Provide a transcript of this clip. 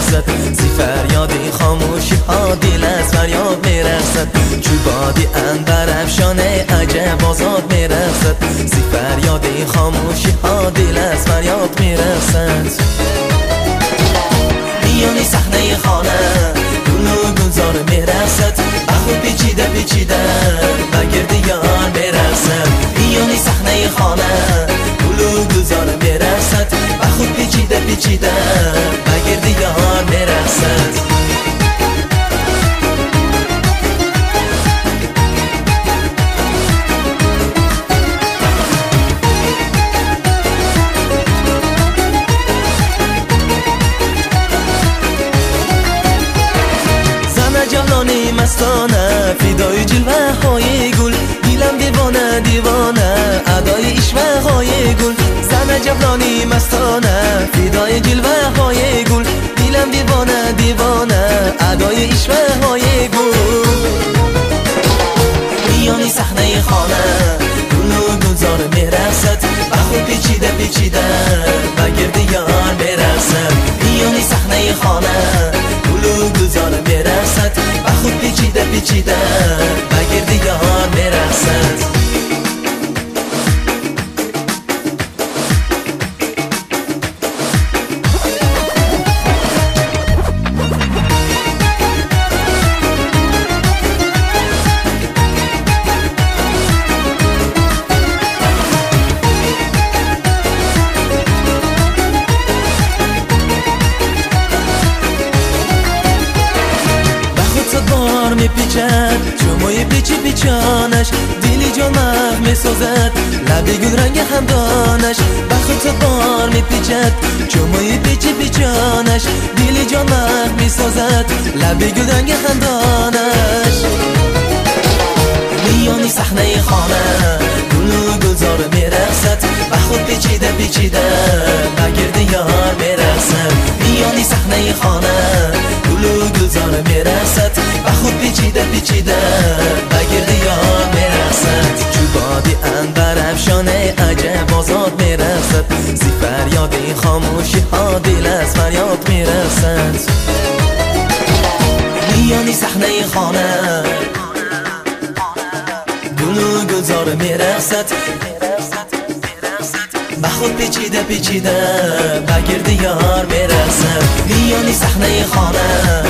میرقصد، زی فریادی خاموشی ها دل از فریاد میرقصد، چو بادی عنبر افشانه عجب آزاد میرقصد، زی فریادی خاموشی ها دل از فریاد میرقصد. میانی صحنه خانه گل و گلزار میرقصد، بخود پیچیده پیچیده و گردیان میرقصد. میانی صحنه خانه گل و گلزار میرقصد، بخود پیچیده پیچیده و گردیان میرقصد. جوانی مستانه فدای جلوه های گل، دیلم دیوانه دیوانه ادای عشوه های گل. زن جوانی مستانه فدای جلوه های گل، دیلم دیوانه دیوانه ادای عشوه های گل. میانی صحنه خانه گل و گلزار میرقصد، بخود پیچیده پیچیده و گردیان میرقصد. میانی صحنه خانه گل و گلزار میرقصد، بخود پیچیده پیچیده و گردیان میرقصد. میپیچد چومای پیچی پیچانش، دیلی جان مخ میسازد لبی گل رنگ خندانش. بخود بار میپیچد چومای پیچی پیچانش، دیلی جان مخ میسازد لبی گل رنگ خندانش. میانی صحنه خانه گل و گلزار میرقصد، بخود پیچیده پیچیده و گردیان میرقصد. میانی صحنه خانه گل و گلزار میرقصد، بخود پیچیده پیچیده و گردیان میرقصد. چو بادی عنبر افشانه عجب آزاد میرقصد، زی فریادی خاموشی ها دل از فریاد میرقصد. میانی صحنه خانه گل و گلزار میرقصد، بخود پیچیده پیچیده و گردیان میرقصد. میانی صحنه خانه